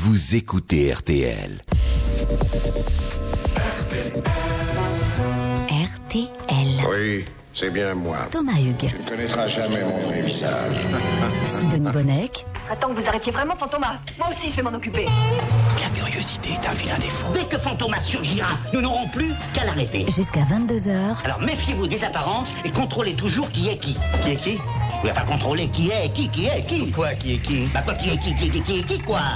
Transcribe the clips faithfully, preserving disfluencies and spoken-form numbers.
vous écoutez R T L. R T L. Oui, c'est bien moi. Thomas Hugues. Tu ne connaîtras jamais mon vrai visage. Sidonie Bonnec. Attends que vous arrêtiez vraiment, Fantomas. Moi aussi, je vais m'en occuper. La curiosité est un vilain défaut. Dès que Fantomas surgira, nous n'aurons plus qu'à l'arrêter. Jusqu'à vingt-deux heures. Alors méfiez-vous des apparences et contrôlez toujours qui est qui. Qui est qui? Vous n'avez pas contrôler qui est qui, qui est qui. Quoi, qui est qui? Bah quoi, qui est qui, qui est qui, qui est qui, quoi.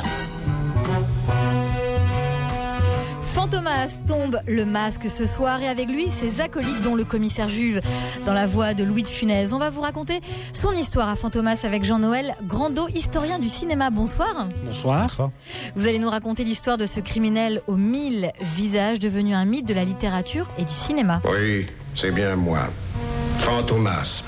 Fantomas tombe le masque ce soir et avec lui ses acolytes dont le commissaire Juve dans la voix de Louis de Funès. On va vous raconter son histoire à Fantomas avec Jean-Noël Grandot, historien du cinéma. Bonsoir. Bonsoir. Vous allez nous raconter l'histoire de ce criminel aux mille visages devenu un mythe de la littérature et du cinéma. Oui, c'est bien moi. Fantomas.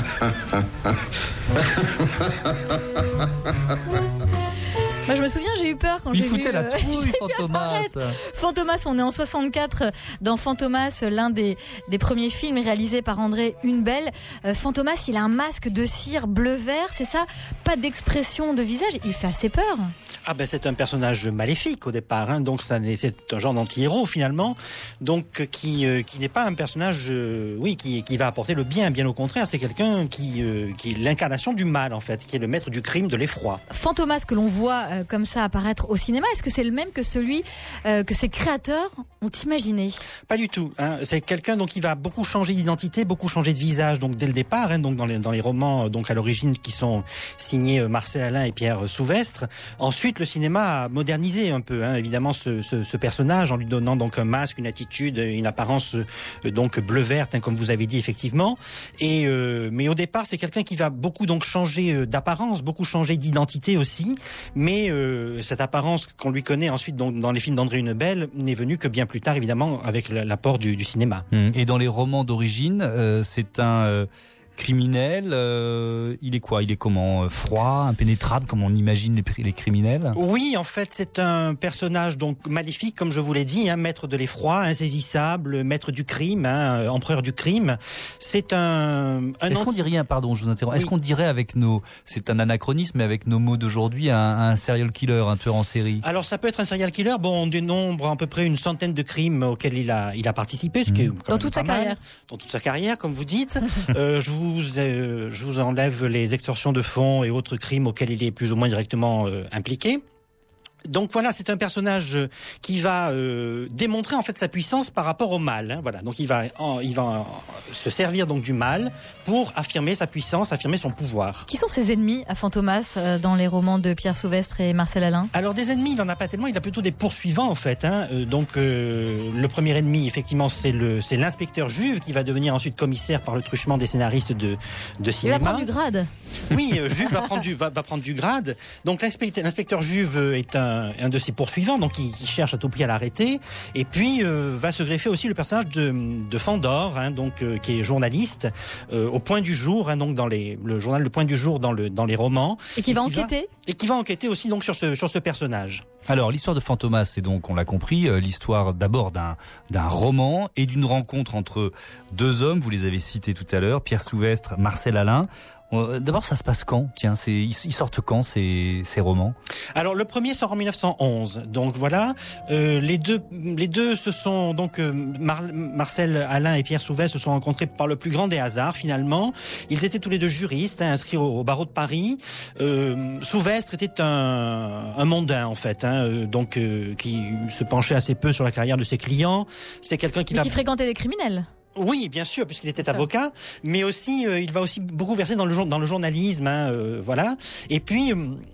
Moi, je me souviens, j'ai eu peur quand Il j'ai vu... foutait la euh, trouille, Fantomas. Fantomas, on est en soixante-quatre dans Fantomas, l'un des, des premiers films réalisés par André Hunebelle. Euh, Fantomas, il a un masque de cire bleu-vert, c'est ça? Pas d'expression de visage, il fait assez peur. Ah ben c'est un personnage maléfique au départ, hein, donc ça, c'est un genre d'anti-héros finalement, donc qui euh, qui n'est pas un personnage, euh, oui, qui qui va apporter le bien, bien au contraire, c'est quelqu'un qui euh, qui est l'incarnation du mal en fait, qui est le maître du crime, de l'effroi. Fantomas que l'on voit euh, comme ça apparaître au cinéma, est-ce que c'est le même que celui euh, que ses créateurs ont imaginé? Pas du tout. Hein. C'est quelqu'un donc qui va beaucoup changer d'identité, beaucoup changer de visage, donc dès le départ, hein, donc dans les dans les romans donc à l'origine qui sont signés euh, Marcel Alain et Pierre Souvestre. Ensuite, le cinéma a modernisé un peu, hein, évidemment, ce, ce, ce personnage en lui donnant donc un masque, une attitude, une apparence euh, donc bleu-verte, hein, comme vous avez dit effectivement. Et euh, mais au départ, c'est quelqu'un qui va beaucoup donc changer euh, d'apparence, beaucoup changer d'identité aussi. Mais euh, cette apparence qu'on lui connaît ensuite donc dans les films d'André Hunebelle n'est venue que bien plus tard, évidemment, avec l'apport du, du cinéma. Et dans les romans d'origine, euh, c'est un euh, criminel. Euh, il est quoi? Il est comment? euh, Froid, impénétrable, comme on imagine les, les criminels? Oui, en fait, c'est un personnage donc maléfique, comme je vous l'ai dit, hein, maître de l'effroi, insaisissable, maître du crime, hein, empereur du crime. C'est un. un Est-ce anti... qu'on dirait, pardon, je vous interromps. Oui. Est-ce qu'on dirait avec nos, c'est un anachronisme, mais avec nos mots d'aujourd'hui, un, un serial killer, un tueur en série? Alors ça peut être un serial killer. Bon, on dénombre à peu près une centaine de crimes auxquels il a, il a participé, ce qui est quand Dans même toute pas sa mal. carrière. Dans toute sa carrière, comme vous dites. euh, je vous, euh, je vous enlève les extorsions de fonds et autres crimes auxquels il est plus ou moins directement euh, impliqué. Donc voilà, c'est un personnage qui va euh, démontrer en fait sa puissance par rapport au mal. Hein, voilà, donc il va, en, il va en, se servir donc du mal pour affirmer sa puissance, affirmer son pouvoir. Qui sont ses ennemis à Fantomas euh, dans les romans de Pierre Souvestre et Marcel Alain? Alors des ennemis, il en a pas tellement, il a plutôt des poursuivants en fait. Hein. Euh, donc euh, le premier ennemi, effectivement, c'est le, c'est l'inspecteur Juve qui va devenir ensuite commissaire par le truchement des scénaristes de de cinéma. Il va prendre du grade. Oui, euh, Juve va prendre du va, va prendre du grade. Donc l'inspecteur, l'inspecteur Juve est un un de ses poursuivants, donc il, il cherche à tout prix à l'arrêter. Et puis euh, va se greffer aussi le personnage de, de Fandor, hein, donc euh, qui est journaliste euh, au Point du Jour, hein, donc dans les le journal Le Point du Jour dans le dans les romans. Et qui et va qui enquêter. Va, et qui va enquêter aussi donc sur ce sur ce personnage. Alors, l'histoire de Fantomas, c'est donc, on l'a compris, euh, l'histoire d'abord d'un d'un roman et d'une rencontre entre deux hommes. Vous les avez cités tout à l'heure, Pierre Souvestre, Marcel Alain. D'abord, ça se passe quand? Tiens, c'est, ils sortent quand ces, ces romans? Alors le premier sort en mille neuf cent onze. Donc voilà, euh, les deux, les deux se sont donc euh, Mar- Marcel Alain et Pierre Souvestre se sont rencontrés par le plus grand des hasards finalement. Ils étaient tous les deux juristes, hein, inscrits au, au barreau de Paris. Euh, Souvestre était un, un mondain en fait, hein, euh, donc euh, qui se penchait assez peu sur la carrière de ses clients. C'est quelqu'un qui Mais va qui fréquentait des criminels. Oui, bien sûr, puisqu'il était avocat, mais aussi euh, il va aussi beaucoup verser dans le dans le journalisme, hein, euh, voilà. Et puis euh,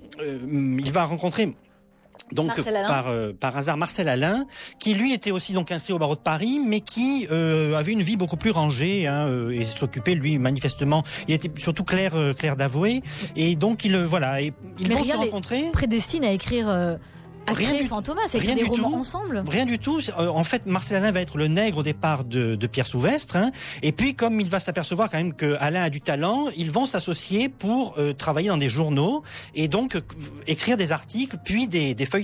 euh, il va rencontrer donc par euh, par hasard Marcel Alain, qui lui était aussi donc inscrit au barreau de Paris, mais qui euh, avait une vie beaucoup plus rangée, hein, euh, et s'occupait lui manifestement. Il était surtout clerc euh, clerc d'avoué, et donc il euh, voilà, et ils mais vont rien se rencontrer. Prédestine à écrire. Euh... À Rien créer du, Fantomas, à rien écrire des du romans tout, ensemble. Rien du tout. Euh, en fait, Marcel Alain va être le nègre au départ de, de Pierre Souvestre. Hein, et puis, comme il va s'apercevoir quand même que Alain a du talent, ils vont s'associer pour euh, travailler dans des journaux et donc euh, écrire des articles, puis des, des feuilletons.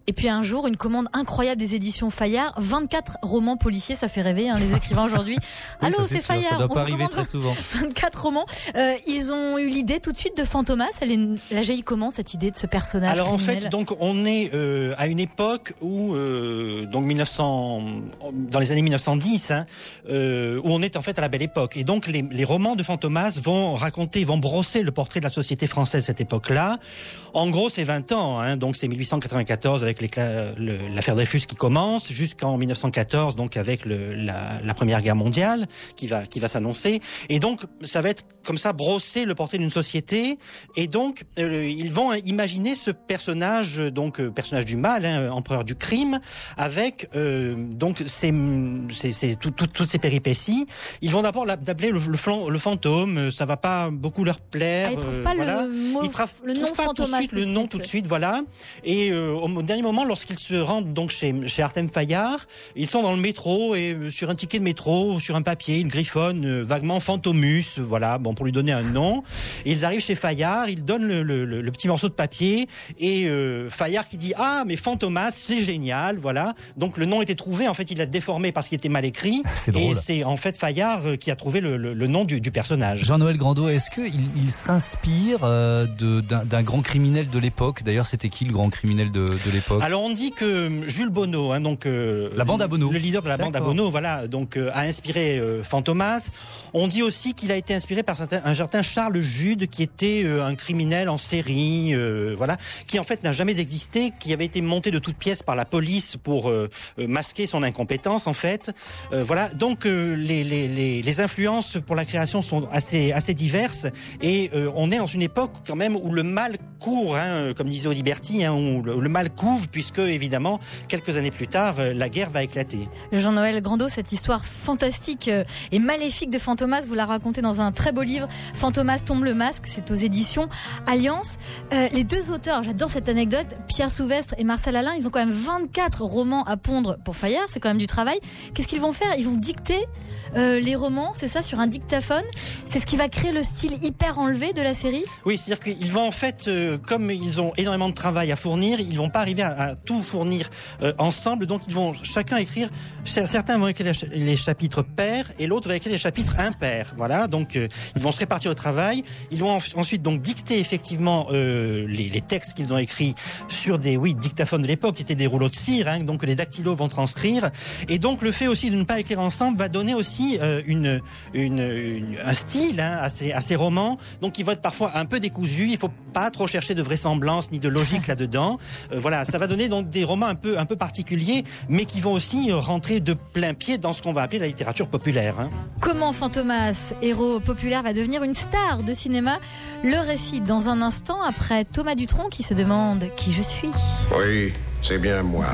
Et puis un jour, une commande incroyable des éditions Fayard, vingt-quatre romans policiers, ça fait rêver hein, les écrivains aujourd'hui. Oui, Allô, ça, c'est, c'est Fayard. Ça doit on pas arriver très souvent. vingt-quatre romans. Euh, ils ont eu l'idée tout de suite de Fantomas. Elle est, elle a jailli comment cette idée de ce personnage? Alors criminel? en fait, donc on est euh, à une époque où euh, donc mille neuf cents, dans les années mille neuf cent dix, hein, euh, où on est en fait à la belle époque. Et donc les, les romans de Fantomas vont raconter, vont brosser le portrait de la société française à cette époque-là. En gros, c'est vingt ans. Hein, donc c'est mille huit cent quatre-vingt-quatorze avec le, l'affaire Dreyfus qui commence, jusqu'en mille neuf cent quatorze, donc avec le, la, la Première Guerre mondiale qui va qui va s'annoncer. Et donc ça va être comme ça brosser le portrait d'une société. Et donc euh, ils vont imaginer ce personnage, donc euh, personnage du mal, hein, empereur du crime, avec euh, donc ces, ces, ces tout, tout, toutes ces péripéties. Ils vont d'abord l'appeler le, le, flan, le fantôme. Ça va pas beaucoup leur plaire. Ah, ils trouvent euh, pas voilà. le, mot, ils traf, le nom trouvent pas Fantomas. Tout de suite, le nom tout de suite, voilà. Et euh, au dernier moment, lorsqu'ils se rendent donc chez, chez Artem Fayard, ils sont dans le métro et euh, sur un ticket de métro, sur un papier, ils griffonnent euh, vaguement Fantomus, voilà, bon pour lui donner un nom. Et ils arrivent chez Fayard, ils donnent le, le, le, le petit morceau de papier et euh, Fayard qui dit ah mais Fantomas c'est génial, voilà. Donc le nom était trouvé, en fait il l'a déformé parce qu'il était mal écrit. C'est et drôle. c'est en fait Fayard qui a trouvé le, le, le nom du, du personnage. Jean-Noël Grandot, est-ce qu'il il s'inspire euh, de, d'un, d'un grand criminel de l'époque? D'ailleurs, c'était qui le grand criminel de, de l'époque? Alors on dit que Jules Bonneau, hein, donc euh, la bande à Bonneau, le leader de la D'accord. bande à Bonneau, voilà, donc euh, a inspiré euh, Fantomas. On dit aussi qu'il a été inspiré par certain, un certain Charles Jude, qui était euh, un criminel en série, euh, voilà, qui en fait n'a jamais existé, qui avait été monté de toutes pièces par la police pour euh, euh, masquer son incompétence, en fait. Euh, voilà, donc euh, les, les, les, les influences pour la création sont assez, assez diverses, et euh, on est dans une époque quand même où le mal court, hein, comme disait Audiberti, hein, où le, le mal couve, puisque évidemment quelques années plus tard, euh, la guerre va éclater. Jean-Noël Grandot, cette histoire fantastique euh, et maléfique de Fantomas, vous la racontez dans un très beau livre, Fantomas tombe le masque, c'est aux éditions Alliance. Euh, les deux auteurs, j'adore cette anecdote, Pierre Souvestre et Marcel Alain, ils ont quand même vingt-quatre romans à pondre pour Fayard, c'est quand même du travail. Qu'est-ce qu'ils vont faire? Ils vont dicter euh, les romans, c'est ça, sur un dictaphone? C'est ce qui va créer le style hyper enlevé de la série? Oui, c'est-à-dire qu'ils vont en fait, euh, comme ils ont énormément de travail à fournir, ils vont pas arriver à, à tout fournir euh, ensemble, donc ils vont chacun écrire, certains vont écrire les chapitres pairs et l'autre va écrire les chapitres impairs, voilà, donc euh, ils vont se répartir le travail, ils vont en, ensuite donc dicter effectivement euh, les, les textes qu'ils ont écrits sur des, oui, dictaphones de l'époque, qui étaient des rouleaux de cire, hein, donc les dactylos vont transcrire, et donc le fait aussi de ne pas écrire ensemble va donner aussi euh, une, une, une, un style hein, à, ces, à ces romans, donc ils vont être parfois un peu décousus, il faut pas trop chercher de vraisemblance ni de logique là-dedans, euh, voilà, ça va donner donc des romans un peu, un peu particuliers, mais qui vont aussi rentrer de plein pied dans ce qu'on va appeler la littérature populaire. Hein. Comment Fantomas, héros populaire, va devenir une star de cinéma? Le récit dans un instant, après Thomas Dutronc qui se demande qui je suis. Oui, c'est bien moi.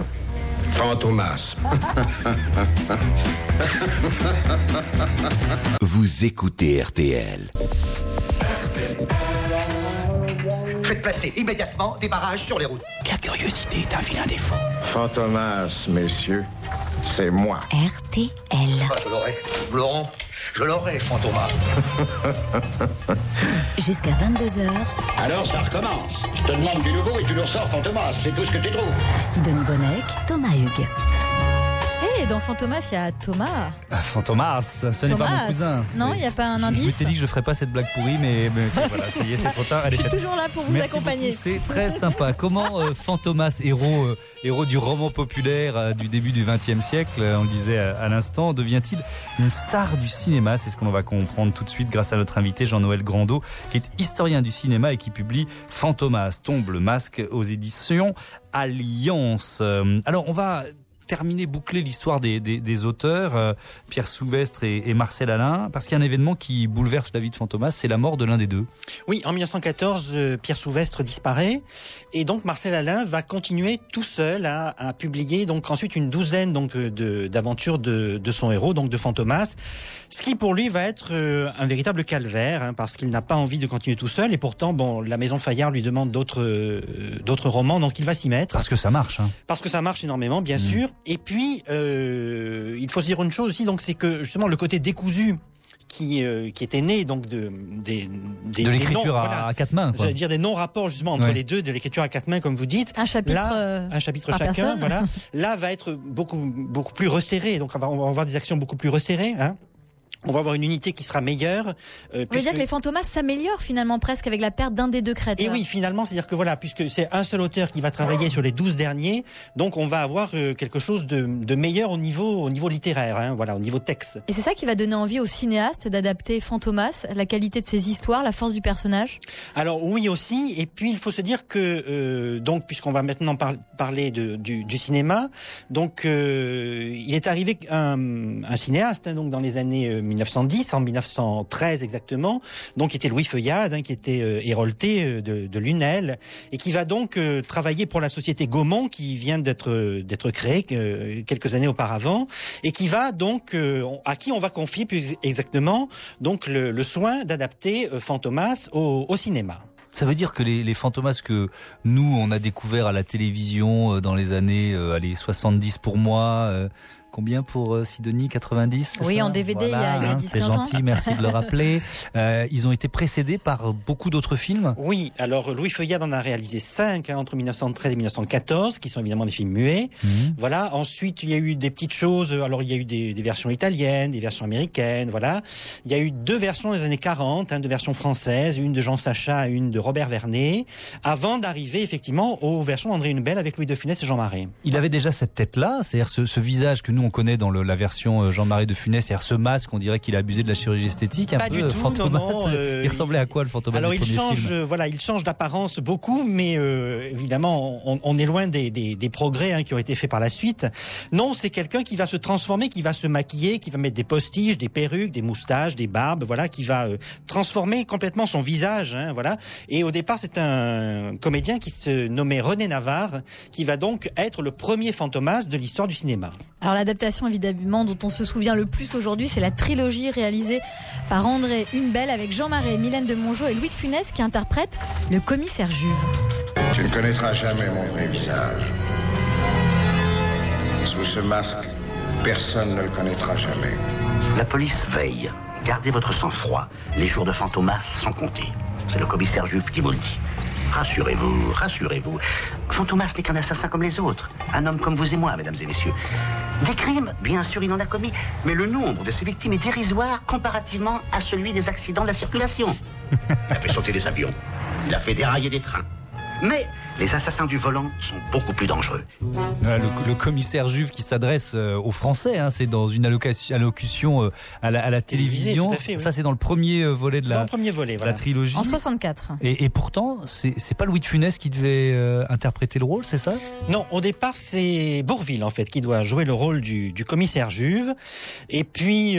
Fantomas. Vous écoutez R T L. Faites placer immédiatement des barrages sur les routes. La curiosité est un vilain défaut. Fantomas, messieurs, c'est moi. R T L. Ah, je l'aurai. Laurent, je l'aurai, Fantomas. Jusqu'à vingt-deux heures, Alors ça recommence. Je te demande du nouveau et tu le ressors, Fantomas. C'est tout ce que tu trouves. Sidonie Bonnec, Thomas Hugues. Et dans Fantomas, il y a Thomas. Ah, Fantomas, ce n'est pas Thomas. mon cousin. Non, il n'y a pas un Je, indice. je m'étais dit que je ferais pas cette blague pourrie, mais, mais voilà, ça y est, c'est trop tard. Elle est Je suis faite. toujours là pour vous Merci accompagner. beaucoup, c'est très sympa. Comment euh, Fantomas, héros, euh, héros du roman populaire euh, du début du vingtième siècle, euh, on le disait à, à l'instant, devient-il une star du cinéma? C'est ce qu'on va comprendre tout de suite grâce à notre invité Jean-Noël Grandot, qui est historien du cinéma et qui publie Fantomas tombe le masque aux éditions Alliance. Euh, alors on va terminer, boucler l'histoire des, des, des auteurs, euh, Pierre Souvestre et, et Marcel Alain, parce qu'il y a un événement qui bouleverse la vie de Fantomas, c'est la mort de l'un des deux. Oui, en mille neuf cent quatorze, euh, Pierre Souvestre disparaît, et donc Marcel Alain va continuer tout seul à, à publier donc ensuite une douzaine donc de, d'aventures de, de son héros, donc de Fantomas, ce qui pour lui va être euh, un véritable calvaire, hein, parce qu'il n'a pas envie de continuer tout seul, et pourtant bon, la maison Fayard lui demande d'autres euh, d'autres romans, donc il va s'y mettre. Parce que ça marche. Hein. Parce que ça marche énormément, bien mmh. sûr. Et puis, euh, il faut se dire une chose aussi, donc c'est que justement le côté décousu qui euh, qui était né donc de des, des de l'écriture des noms, à, voilà. à quatre mains. J'allais dire des non-rapports justement entre ouais. les deux, de l'écriture à quatre mains comme vous dites. Un chapitre. Là, euh, un chapitre par chacun. personne. Voilà. Là va être beaucoup beaucoup plus resserré. Donc on va, on va avoir des actions beaucoup plus resserrées. Hein. On va avoir une unité qui sera meilleure. Euh, Vous voulez puisque... dire que les Fantomas s'améliorent finalement presque avec la perte d'un des deux créateurs. Et oui, finalement, c'est-à-dire que voilà, puisque c'est un seul auteur qui va travailler sur les douze derniers, donc on va avoir euh, quelque chose de, de meilleur au niveau, au niveau littéraire, hein, voilà, au niveau texte. Et c'est ça qui va donner envie aux cinéastes d'adapter Fantomas, la qualité de ses histoires, la force du personnage. Alors oui aussi, et puis il faut se dire que euh, donc puisqu'on va maintenant par- parler de, du, du cinéma, donc euh, il est arrivé un, un cinéaste hein, donc dans les années euh, mille neuf cent dix, en mille neuf cent treize exactement, donc qui était Louis Feuillade, hein, qui était euh, hérolté euh, de, de Lunel, et qui va donc euh, travailler pour la société Gaumont, qui vient d'être euh, d'être créée euh, quelques années auparavant, et qui va donc euh, à qui on va confier plus exactement donc le, le soin d'adapter euh, Fantomas au, au cinéma. Ça veut dire que les, les Fantomas que nous on a découvert à la télévision euh, dans les années euh, allez soixante-dix pour moi. Euh, Combien pour euh, Sidonie, quatre-vingt-dix? Oui, ça en D V D, voilà, il y a, il y a hein, dix c'est quinze ans. gentil, merci de le rappeler. Euh, ils ont été précédés par beaucoup d'autres films. Oui, alors Louis Feuillade en a réalisé cinq hein, entre mille neuf cent treize et mille neuf cent quatorze, qui sont évidemment des films muets. Mmh. Voilà. Ensuite, il y a eu des petites choses. Alors, il y a eu des, des versions italiennes, des versions américaines. Voilà. Il y a eu deux versions des années quarante, hein, deux versions françaises, une de Jean Sacha, une de Robert Vernet, avant d'arriver effectivement aux versions d'André Hunebelle avec Louis de Funès et Jean Marais. Il avait déjà cette tête-là, c'est-à-dire ce, ce visage que nous on connaît dans le, la version Jean-Marie de Funès, c'est-à-dire ce masque, on dirait qu'il a abusé de la chirurgie esthétique. Un Pas peu, du tout, Fantomas, non, non, euh, il ressemblait à quoi le Fantomas Alors du il premier change, film euh, voilà, il change d'apparence beaucoup, mais euh, évidemment, on, on est loin des, des, des progrès hein, qui ont été faits par la suite. Non, c'est quelqu'un qui va se transformer, qui va se maquiller, qui va mettre des postiches, des perruques, des moustaches, des barbes, voilà, qui va euh, transformer complètement son visage, hein, voilà. Et au départ, c'est un comédien qui se nommait René Navarre, qui va donc être le premier Fantomas de l'histoire du cinéma. Alors l'adaptation évidemment dont on se souvient le plus aujourd'hui, c'est la trilogie réalisée par André Hunebelle avec Jean Marais, Mylène de Mongeau et Louis de Funès qui interprètent le commissaire Juve. Tu ne connaîtras jamais mon vrai visage. Sous ce masque, personne ne le connaîtra jamais. La police veille. Gardez votre sang-froid. Les jours de Fantomas sont comptés. C'est le commissaire Juve qui vous le dit. Rassurez-vous, rassurez-vous. Fantomas n'est qu'un assassin comme les autres. Un homme comme vous et moi, mesdames et messieurs. Des crimes, bien sûr, il en a commis. Mais le nombre de ses victimes est dérisoire comparativement à celui des accidents de la circulation. Il a fait sauter des avions. Il a fait dérailler des trains. Mais les assassins du volant sont beaucoup plus dangereux. Le, le commissaire Juve qui s'adresse aux Français, hein, c'est dans une allocation, allocution à la, à la télévision. Tout à fait, oui. Ça, c'est dans le premier volet de la, Dans le premier volet, de voilà. la trilogie. En soixante-quatre. Et, et pourtant, c'est, c'est pas Louis de Funès qui devait euh, interpréter le rôle, c'est ça? Non, au départ, c'est Bourvil, en fait, qui doit jouer le rôle du, du commissaire Juve. Et puis,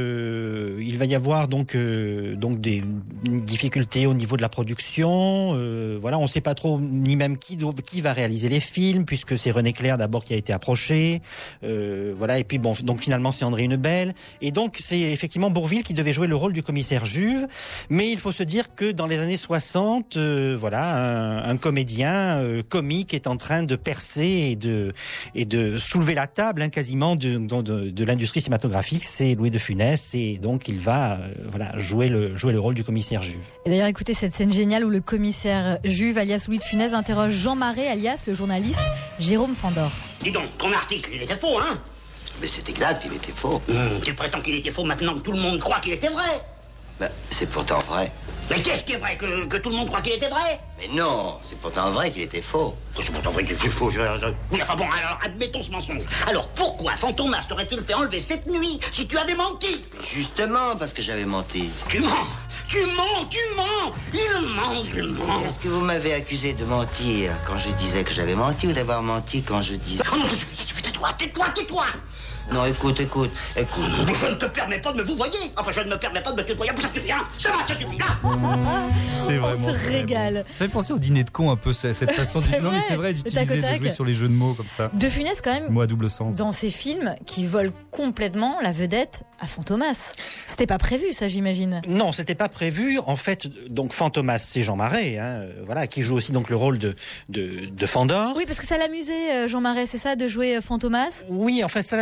euh, il va y avoir donc, euh, donc des difficultés au niveau de la production. Euh, voilà, on ne sait pas trop ni même qui, qui va réaliser les films, puisque c'est René Clair d'abord qui a été approché. Euh, voilà, et puis bon, donc finalement, c'est André Hunebelle. Et donc, c'est effectivement Bourvil qui devait jouer le rôle du commissaire Juve. Mais il faut se dire que dans les années soixante, euh, voilà, un, un comédien euh, comique est en train de percer et de et de soulever la table hein, quasiment de, de, de, de l'industrie cinématographique. C'est Louis de Funès et donc il va euh, voilà jouer le jouer le rôle du commissaire Juve. Et d'ailleurs, écoutez cette scène géniale où le commissaire Juve, alias Louis de Funès, interroge Jean Marais, alias le journaliste Jérôme Fandor. Dis donc, ton article, il était faux, hein? Mais c'est exact, il était faux. Mmh, tu prétends qu'il était faux maintenant que tout le monde croit qu'il était vrai. Ben, c'est pourtant vrai. Mais qu'est-ce qui est vrai? Que, que tout le monde croit qu'il était vrai? Mais non, c'est pourtant vrai qu'il était faux. C'est pourtant vrai qu'il était faux. Je, je... Oui, enfin bon, alors admettons ce mensonge. Alors pourquoi Fantomas t'aurait-il fait enlever cette nuit si tu avais menti? Justement parce que j'avais menti. Tu mens! Tu mens! Tu mens! Il ment! Il ment! Est-ce que vous m'avez accusé de mentir quand je disais que j'avais menti ou d'avoir menti quand je disais... Oh non, ça suffit, ça suffit, tais-toi, tais-toi, tais-toi! Non, écoute, écoute, écoute. Je ne te permets pas de me vous voyez. Enfin, je ne me permets pas de me tutoyer. Ça suffit, hein? Ça va, ça suffit, là! C'est On vraiment se très régale. bon. Ça fait penser au dîner de con un peu, cette façon C'est de... Non mais vrai, c'est vrai le tac d'utiliser, au tac. de jouer sur les jeux de mots comme ça. De Funès quand même, Mots à double sens. dans ces films qui volent complètement la vedette à Fantomas. C'était pas prévu ça, j'imagine. Non, c'était pas prévu. En fait, donc Fantomas, c'est Jean Marais, hein, voilà, qui joue aussi donc le rôle de de, de Fandor. Oui, parce que ça l'amusait, Jean Marais, c'est ça, de jouer Fantomas? Oui, enfin ça l'amusait.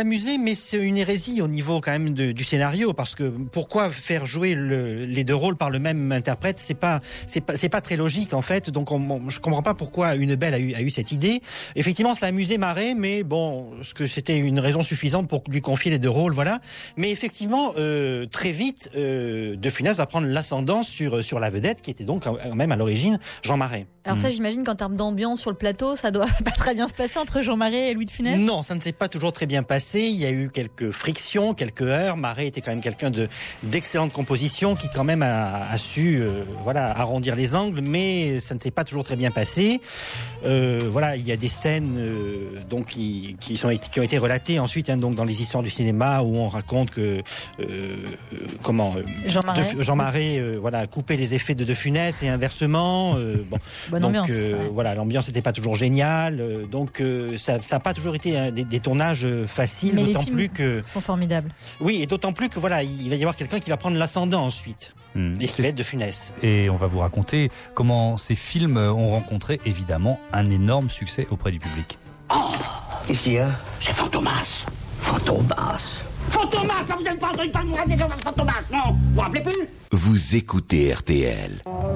amusé, mais c'est une hérésie au niveau quand même de, du scénario, parce que pourquoi faire jouer le, les deux rôles par le même interprète, c'est pas, c'est pas, c'est pas très logique en fait. Donc on, on, je comprends pas pourquoi Une Belle a eu, a eu cette idée. Effectivement, ça a amusé Marais, mais bon, ce que c'était une raison suffisante pour lui confier les deux rôles, voilà. Mais effectivement, euh, très vite, euh, De Funès va prendre l'ascendant sur sur la vedette, qui était donc quand même à l'origine Jean Marais. Alors ça, j'imagine qu'en termes d'ambiance sur le plateau, ça doit pas très bien se passer entre Jean Marais et Louis de Funès. Non, ça ne s'est pas toujours très bien passé. Il y a eu quelques frictions, quelques heurts. Marais était quand même quelqu'un de d'excellente composition, qui quand même a, a su, euh, voilà, arrondir les angles, mais ça ne s'est pas toujours très bien passé. Euh, voilà, il y a des scènes euh, donc qui qui sont qui ont été relatées ensuite, hein, donc dans les histoires du cinéma, où on raconte que euh, comment euh, Jean Marais, de, Jean Marais euh, voilà, coupait les effets de De Funès et inversement. Euh, bon. Bonne donc ambiance, euh, ouais. voilà, l'ambiance n'était pas toujours géniale, euh, donc euh, ça n'a pas toujours été hein, des, des tournages faciles, mais d'autant les films plus que sont formidables. oui, et d'autant plus que voilà, il va y avoir quelqu'un qui va prendre l'ascendant ensuite, Mmh. et qui va être De Funès. Et on va vous raconter comment ces films ont rencontré évidemment un énorme succès auprès du public. Oh, qu'est-ce qu'il y a? C'est Fantomas. Fantomas. Fantomas, ça vous avez pas entendu parler de Fantomas, non? Vous vous rappelez plus? Vous écoutez R T L.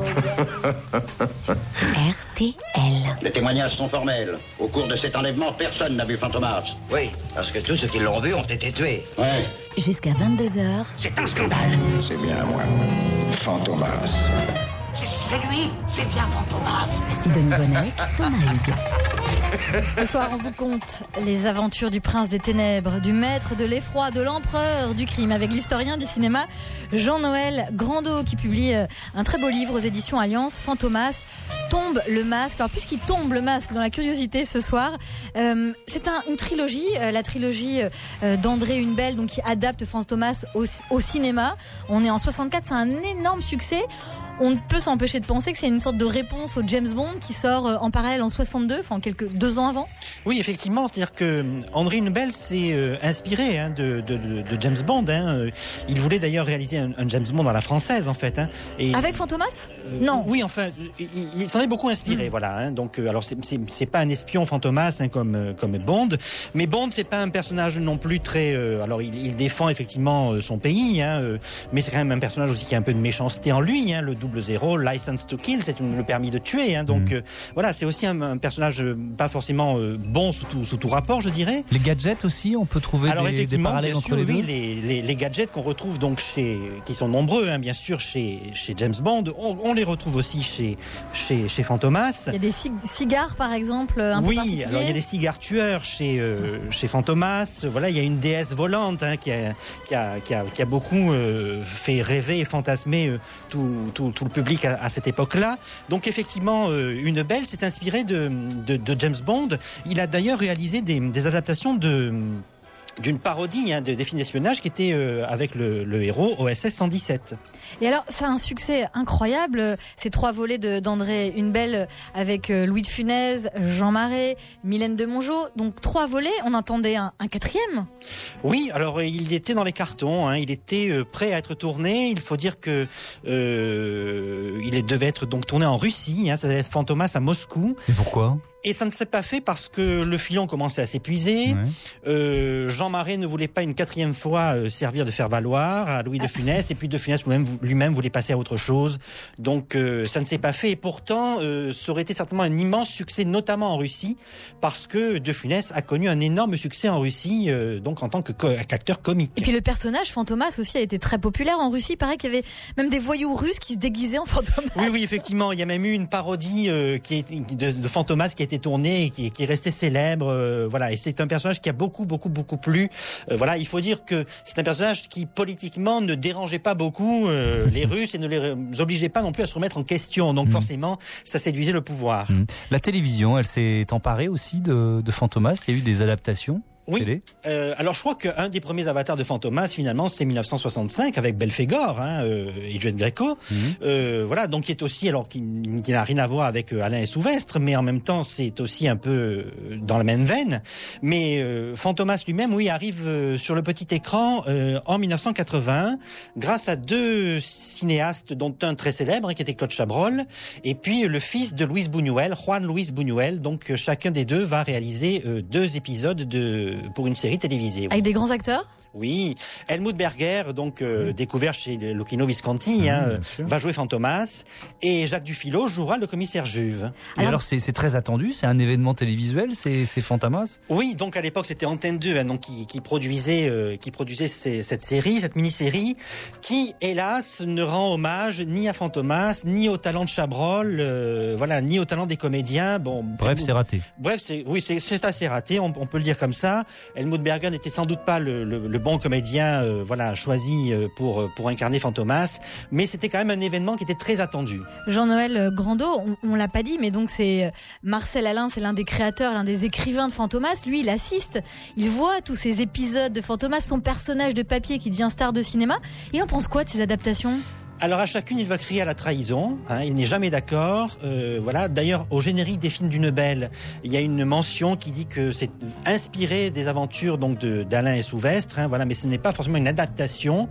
R T L. Les témoignages sont formels. Au cours de cet enlèvement, personne n'a vu Fantomas. Oui, parce que tous ceux qui l'ont vu ont été tués. Ouais. Jusqu'à vingt-deux heures, C'est un scandale. C'est bien moi, Fantomas. C'est c'est lui, c'est bien Fantomas. Sidonie Bonnec, Thomas Hugues. Ce soir, on vous conte les aventures du prince des ténèbres, du maître de l'effroi, de l'empereur du crime, avec l'historien du cinéma Jean-Noël Grandot, qui publie un très beau livre aux éditions Alliance, Fantomas, Tombe le masque. Alors, puisqu'il tombe le masque dans la curiosité ce soir, euh, c'est un, une trilogie, euh, la trilogie euh, d'André Une Belle, donc qui adapte Fantomas au, au cinéma. On est en soixante-quatre, c'est un énorme succès. On ne peut s'empêcher de penser que c'est une sorte de réponse au James Bond qui sort en parallèle en soixante-deux, enfin quelques deux ans avant. Oui, effectivement, c'est-à-dire que André Une Belle s'est euh, inspiré hein, de, de, de, de James Bond. Hein. Il voulait d'ailleurs réaliser un, un James Bond à la française, en fait. Hein. Et, Avec Fantomas euh, Non. Oui, enfin, il, il s'en est beaucoup inspiré, mmh. voilà. Hein. Donc, euh, alors c'est, c'est, c'est pas un espion Fantomas hein, comme euh, comme Bond, mais Bond c'est pas un personnage non plus très. Euh, alors, il, il défend effectivement euh, son pays, hein, euh, mais c'est quand même un personnage aussi qui a un peu de méchanceté en lui. Hein, le double zéro, license to kill, c'est une, le permis de tuer. Hein, donc, mmh. euh, voilà, c'est aussi un, un personnage euh, pas forcément euh, bon sous tout, sous tout rapport, je dirais. Les gadgets aussi, on peut trouver Alors, des, des parallèles entre sûr, les oui, deux. Les, les, les gadgets qu'on retrouve donc chez, qui sont nombreux, hein, bien sûr, chez, chez James Bond, on, on les retrouve aussi chez, chez, chez Fantomas. Il y a des cig- cigares, par exemple, un oui, peu particuliers. alors il y a des cigares tueurs chez, euh, chez Fantomas. Voilà, il y a une déesse volante hein, qui, a, qui, a, qui, a, qui a beaucoup euh, fait rêver et fantasmer euh, tout, tout, tout le public à, à cette époque-là. Donc effectivement, euh, Une Belle s'est inspirée de, de, de James Bond. Il a d'ailleurs réalisé des, des adaptations de... d'une parodie hein, de, des films d'espionnage qui était euh, avec le, le héros O S S cent dix-sept. Et alors, ça a un succès incroyable, ces trois volets de, d'André Une Belle avec Louis de Funès, Jean Marais, Mylène de Mongeau. Donc trois volets, on attendait un, un quatrième. Oui, alors il était dans les cartons, hein, il était euh, prêt à être tourné. Il faut dire que euh, il devait être donc tourné en Russie, hein, ça devait être Fantomas à Moscou. Et pourquoi ? Et ça ne s'est pas fait parce que le filon commençait à s'épuiser. Ouais. Euh, Jean Marais ne voulait pas une quatrième fois euh, servir de faire valoir à Louis de Funès, et puis de Funès lui-même, lui-même voulait passer à autre chose. Donc euh, ça ne s'est pas fait. Et pourtant, euh, ça aurait été certainement un immense succès, notamment en Russie, parce que de Funès a connu un énorme succès en Russie, euh, donc en tant que co- qu'acteur comique. Et puis le personnage Fantomas aussi a été très populaire en Russie. Il paraît qu'il y avait même des voyous russes qui se déguisaient en Fantomas. Oui, oui, effectivement. Il y a même eu une parodie euh, qui est, de, de Fantomas qui a été tourné et qui, qui est resté célèbre, euh, voilà. Et c'est un personnage qui a beaucoup, beaucoup, beaucoup plu. Euh, voilà, il faut dire que c'est un personnage qui politiquement ne dérangeait pas beaucoup euh, les Russes et ne les obligeait pas non plus à se remettre en question. Donc mmh. forcément, ça séduisait le pouvoir. Mmh. La télévision, elle s'est emparée aussi de, de Fantomas. Il y a eu des adaptations. Oui. Euh, alors je crois qu'un des premiers avatars de Fantomas finalement c'est dix-neuf cent soixante-cinq avec Belphégor hein, euh, et Juliette Gréco. Mmh. Euh, voilà, donc qui est aussi alors qui, qui n'a rien à voir avec euh, Alain et Souvestre, mais en même temps c'est aussi un peu euh, dans la même veine. Mais euh, Fantomas lui-même, oui, arrive euh, sur le petit écran euh, en dix-neuf cent quatre-vingts grâce à deux cinéastes, dont un très célèbre hein, qui était Claude Chabrol, et puis le fils de Luis Buñuel, Juan Luis Buñuel. Donc euh, chacun des deux va réaliser euh, deux épisodes de euh, pour une série télévisée. Oui. Avec des grands acteurs ? Oui, Helmut Berger, donc euh, mmh. découvert chez Luchino Visconti, mmh, hein, va jouer Fantomas, et Jacques Dufilo jouera le commissaire Juve. Alors, alors c'est, c'est très attendu, c'est un événement télévisuel, c'est, c'est Fantomas ? Oui, donc à l'époque c'était Antenne deux, hein, donc qui, qui produisait, euh, qui produisait ces, cette série, cette mini-série, qui hélas ne rend hommage ni à Fantomas, ni au talent de Chabrol, euh, voilà, ni au talent des comédiens. Bon, bref, Helmut, c'est raté. Bref, c'est, oui, c'est, c'est assez raté, on, on peut le dire comme ça. Helmut Berger n'était sans doute pas le, le, le bon comédien euh, voilà, choisi euh, pour, pour incarner Fantomas, mais c'était quand même un événement qui était très attendu. Jean-Noël Grandot, on, on l'a pas dit, mais donc c'est Marcel Alain, c'est l'un des créateurs, l'un des écrivains de Fantomas. Lui, il assiste, il voit tous ces épisodes de Fantomas, son personnage de papier qui devient star de cinéma. Et on pense quoi de ces adaptations ? Alors à chacune, il va crier à la trahison. Hein, il n'est jamais d'accord. Euh, voilà. D'ailleurs, au générique des films d'une Belle, il y a une mention qui dit que c'est inspiré des aventures donc de, d'Alain et Souvestre. Hein, voilà, mais ce n'est pas forcément une adaptation.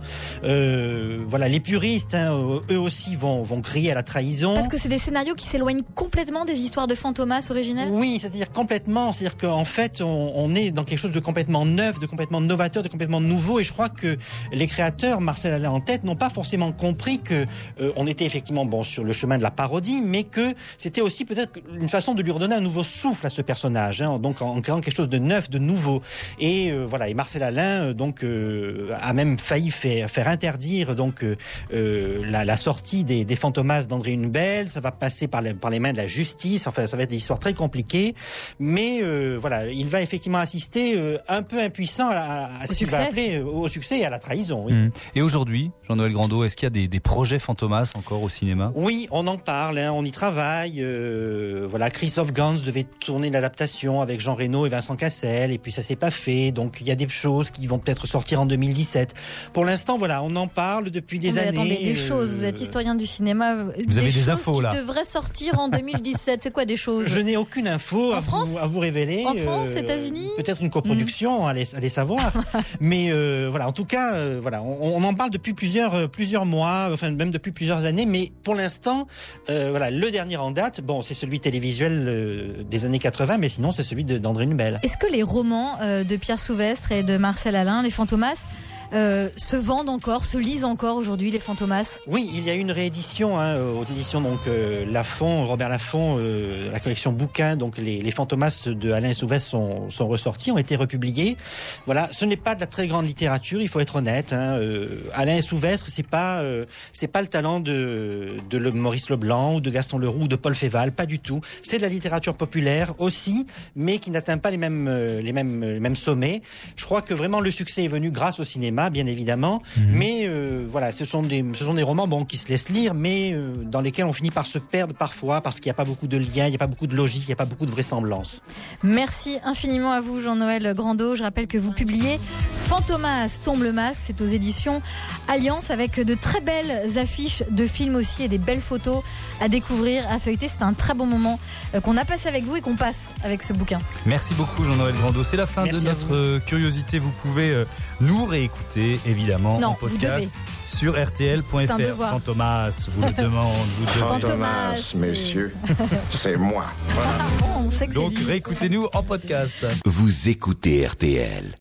Euh, voilà, les puristes, hein, eux aussi vont vont crier à la trahison. Parce que c'est des scénarios qui s'éloignent complètement des histoires de Fantomas originelles. Oui, c'est-à-dire complètement. C'est-à-dire qu'en fait, on, on est dans quelque chose de complètement neuf, de complètement novateur, de complètement nouveau. Et je crois que les créateurs, Marcel Alain en tête, n'ont pas forcément compris que euh, on était effectivement bon sur le chemin de la parodie, mais que c'était aussi peut-être une façon de lui redonner un nouveau souffle à ce personnage, hein, donc en, en créant quelque chose de neuf, de nouveau. Et euh, voilà, et Marcel Alain euh, donc euh, a même failli faire, faire interdire donc euh, la, la sortie des, des Fantomas d'André Hunebelle. Ça va passer par les, par les mains de la justice. Enfin, ça va être des histoires très compliquées, mais euh, voilà, il va effectivement assister euh, un peu impuissant à, à ce qu'il va appeler euh, au succès et à la trahison. Oui. Mmh. Et aujourd'hui, Jean-Noël Grandot, est-ce qu'il y a des, des projet Fantomas encore au cinéma ? Oui, on en parle, hein, on y travaille. Euh, voilà, Christophe Gans devait tourner l'adaptation avec Jean Reno et Vincent Cassel, et puis ça s'est pas fait. Donc il y a des choses qui vont peut-être sortir en deux mille dix-sept. Pour l'instant, voilà, on en parle depuis des Mais années. Attendez, des euh... choses. Vous êtes historien du cinéma. Vous des avez des choses infos qui là. devraient sortir en deux mille dix-sept. C'est quoi des choses ? Je n'ai aucune info en à, France vous, à vous révéler. En France, euh, États-Unis. Peut-être une coproduction, mmh. allez, allez savoir. Mais euh, voilà, en tout cas, euh, voilà, on, on en parle depuis plusieurs euh, plusieurs mois, enfin même depuis plusieurs années, mais pour l'instant, euh, voilà, le dernier en date, bon, c'est celui télévisuel euh, des années quatre-vingts, mais sinon c'est celui de, d'André Hunebelle. Est-ce que les romans euh, de Pierre Souvestre et de Marcel Alain, les Fantomas, Euh, se vendent encore, se lisent encore aujourd'hui, les Fantomas ? Oui, il y a eu une réédition hein, aux éditions donc euh, Lafon, Robert Laffont, euh, la collection bouquin, donc les, les Fantomas de Alain et Souvestre sont, sont ressortis, ont été republiés. Voilà, ce n'est pas de la très grande littérature, il faut être honnête. Hein, euh, Alain et Souvestre, c'est pas euh, c'est pas le talent de de le Maurice Leblanc ou de Gaston Leroux ou de Paul Féval, pas du tout. C'est de la littérature populaire aussi, mais qui n'atteint pas les mêmes euh, les mêmes les mêmes sommets. Je crois que vraiment le succès est venu grâce au cinéma, bien évidemment, mmh. mais euh, voilà, ce sont des ce sont des romans bon qui se laissent lire, mais euh, dans lesquels on finit par se perdre parfois parce qu'il n'y a pas beaucoup de liens, il n'y a pas beaucoup de logique, il n'y a pas beaucoup de vraisemblance. Merci infiniment à vous, Jean-Noël Grandot. Je rappelle que vous publiez Fantomas tombe le masque, c'est aux éditions Alliance, avec de très belles affiches de films aussi et des belles photos à découvrir, à feuilleter. C'est un très bon moment qu'on a passé avec vous et qu'on passe avec ce bouquin. Merci beaucoup, Jean-Noël Grandot. C'est la fin Merci de notre curiosité. Vous pouvez nous réécouter évidemment non, en podcast sur r t l point f r. Fantomas vous le demande, vous devez. Fantomas, messieurs, c'est moi. Voilà. On sait que Donc c'est réécoutez-nous en podcast. Vous écoutez R T L.